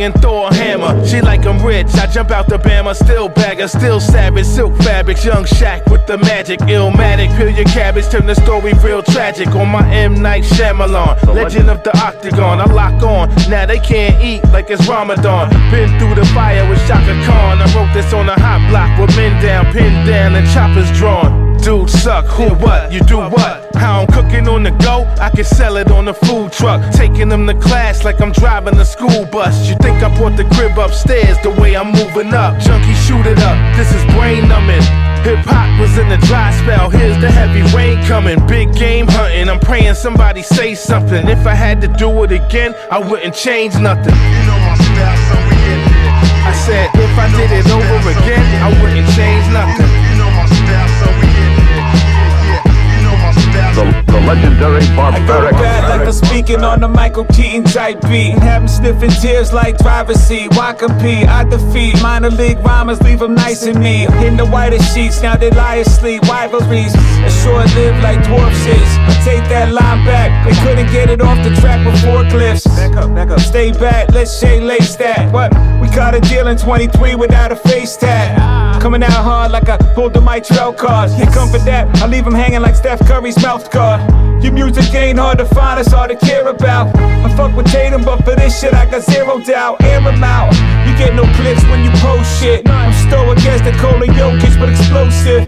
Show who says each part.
Speaker 1: swing and throw a hammer. She like I'm rich, I jump out the Bama, still bagger, still savage. Silk fabrics, young Shaq with the magic. Illmatic, peel your cabbage, turn the story real tragic. On my M. Night Shyamalan, legend of the Octagon. I lock on, now they can't eat like it's Ramadan. Been through the fire with Shaka Khan. I wrote this on a hot block with men down, pinned down, and choppers drawn. Dude suck, who what, you do what? How I'm cooking on the go, I can sell it on a food truck. Taking them to class like I'm driving a school bus. You think I brought the crib upstairs the way I'm moving up. Junkie shoot it up, this is brain numbing. Hip-hop was in a dry spell, here's the heavy rain coming. Big game hunting, I'm praying somebody say something. If I had to do it again, I wouldn't change nothing.
Speaker 2: You know my style, so we in here.
Speaker 1: I said if I did it over again, I wouldn't change nothing.
Speaker 2: You know my style, so we in here. You know my style.
Speaker 3: The legendary Barbaric.
Speaker 4: I go bad like I'm speaking on the Michael Keaton type beat. Have 'em sniffing tears like driver's seat. Why compete? I defeat minor league rhymers, leave 'em nice and neat. In the whitest sheets, now they lie asleep. Rivalries are short-lived like dwarf shits. I take that line back, they couldn't get it off the track before cliffs. Back up, stay back, let's shade lace that. What? We caught a deal in 23 without a face tag. Coming out hard like I pulled the Mitrell card. You come for that, I leave 'em hanging like Steph Curry's mouth guard. Your music ain't hard to find, it's hard to care about. I fuck with Tatum, but for this shit I got zero doubt. Air 'em out, you get no clicks when you post shit. I'm stoic as the Nikola Jokic, but explosive.